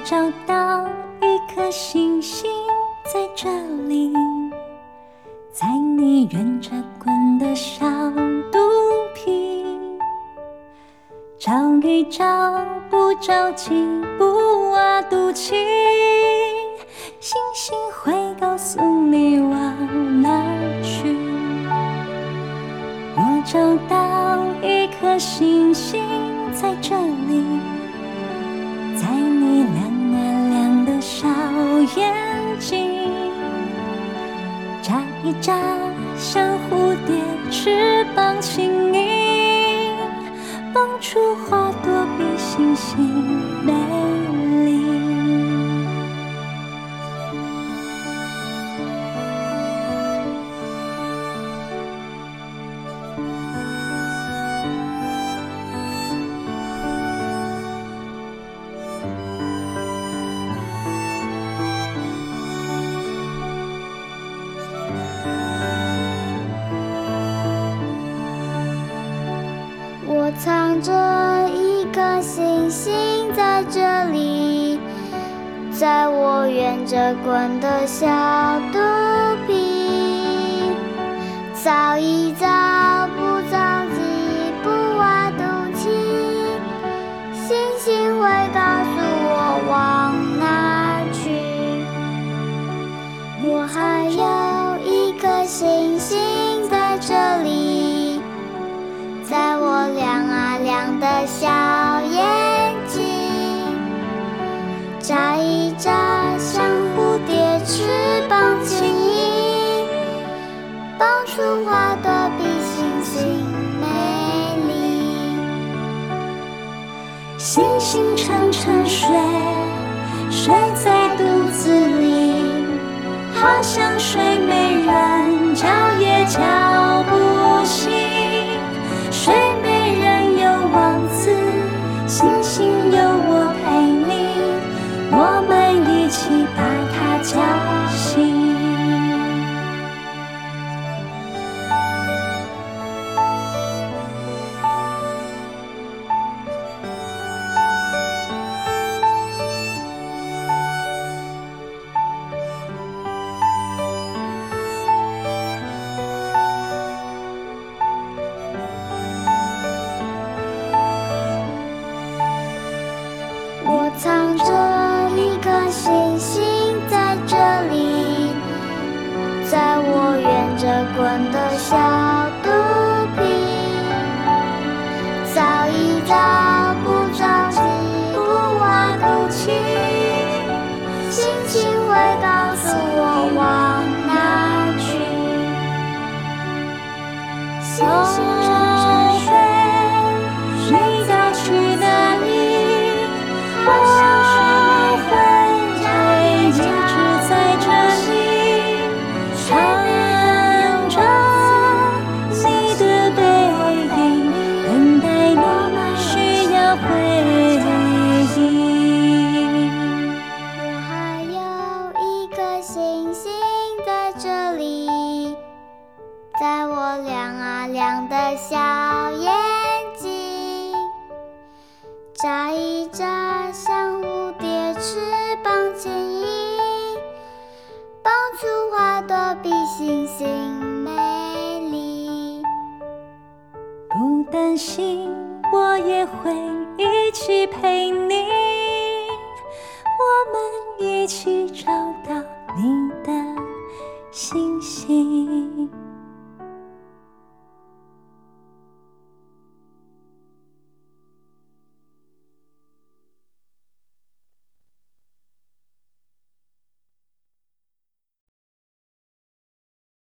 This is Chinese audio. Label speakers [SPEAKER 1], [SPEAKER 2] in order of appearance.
[SPEAKER 1] 找到一颗星星在这里，在你圆着滚的小肚皮，找一找，不着急，不挖肚脐，星星会告诉你往哪儿去。我找到一颗星星在这里，在你亮啊亮的小眼睛，眨一眨，像蝴蝶翅膀轻盈，蹦出花朵比星星美丽。
[SPEAKER 2] 我藏着一颗星星在这里，在我圆着滚的小肚皮，找一找，不着急，不挖肚脐，星星会告诉我往哪儿去。我还有一颗星星在这里，在我亮啊亮的小眼睛，眨一眨，像蝴蝶翅膀轻盈，蹦出花朵比星星美丽。
[SPEAKER 1] 星星沉沉睡，睡在肚子里，好像睡美人叫也叫不醒。睡美人有王子，星星有我陪你，我们一起把它叫醒。
[SPEAKER 2] 我藏着一颗星星在这里，在我圆着滚的小肚皮，找一找，不着急，不挖肚脐，星星会告诉我往哪儿去。星星沉沉睡，
[SPEAKER 1] 你要去哪里？
[SPEAKER 2] 好像睡美人
[SPEAKER 1] 会一直在这里，看着你的背影，等待你需要回应。
[SPEAKER 2] 我还有一颗星星在这里，在我亮啊亮的小眼睛，眨一眨，像蝴蝶翅膀轻盈，蹦出花朵比星星美丽。
[SPEAKER 1] 不担心，我也会一起陪你。